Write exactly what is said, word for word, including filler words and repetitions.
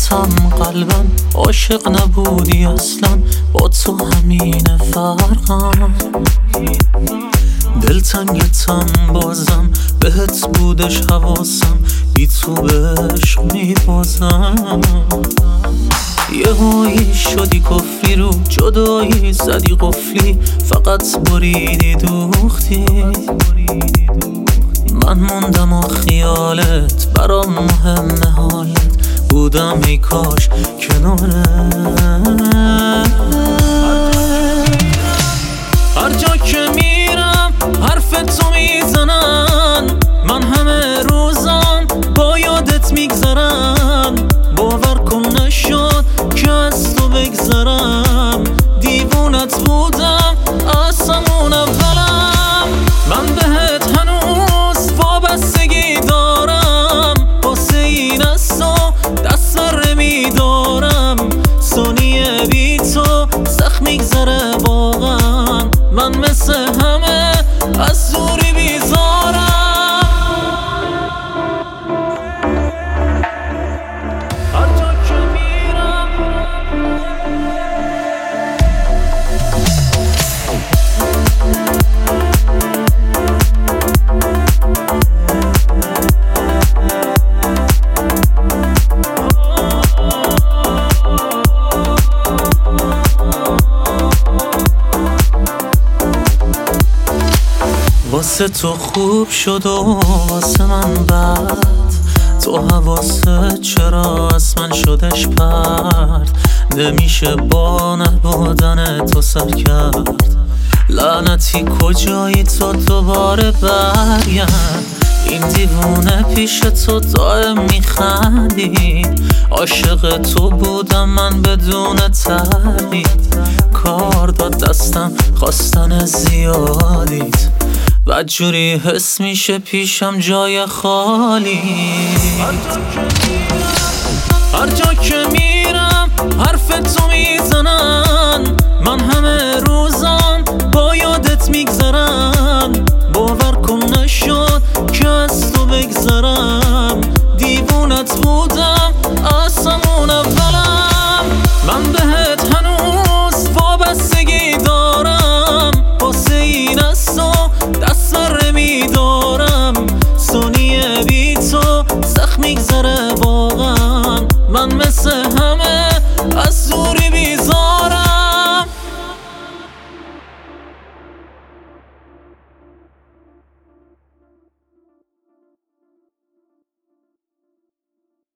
گفتم قلبم عاشق نبودی اصلا، با تو همینه فرقم. دلتنگتم بازم بهت بودش حواسم، بی تو به عشق میبازم. یهویی شدی کفری رو جدایی زدی قفلی، فقط بریدی دوختی. من موندم و خیالت برام مهمه، حالت بودم ای کاش کنارت. هر جا که میرم حرف تو میزنن، من همه روزم با یادت میگذرم. باور کن نشد که از تو بگذرم، دیوونت بودم از همون اولم. من بهت هنوز وابستگی دارم، واسه این از تو دست بر میدارم. ثانیه بی تو سخت میگذره واقعا، من مثل همه از دوری بیزارم. هر جا که میرم واسه تو خوب شد و واسه من بد، تو حواست چرا از من شدش پرد. نمیشه با نبودن تو سر کرد، لعنتی کجایی تو دوباره برگرد. این دیوونه پیش تو دائم میخندید، عاشق تو بودم من بدون تردید. کار داد دستم خواستن زیادیت، بدجوری حس میشه پیشم جای خالی. هر جا که میرم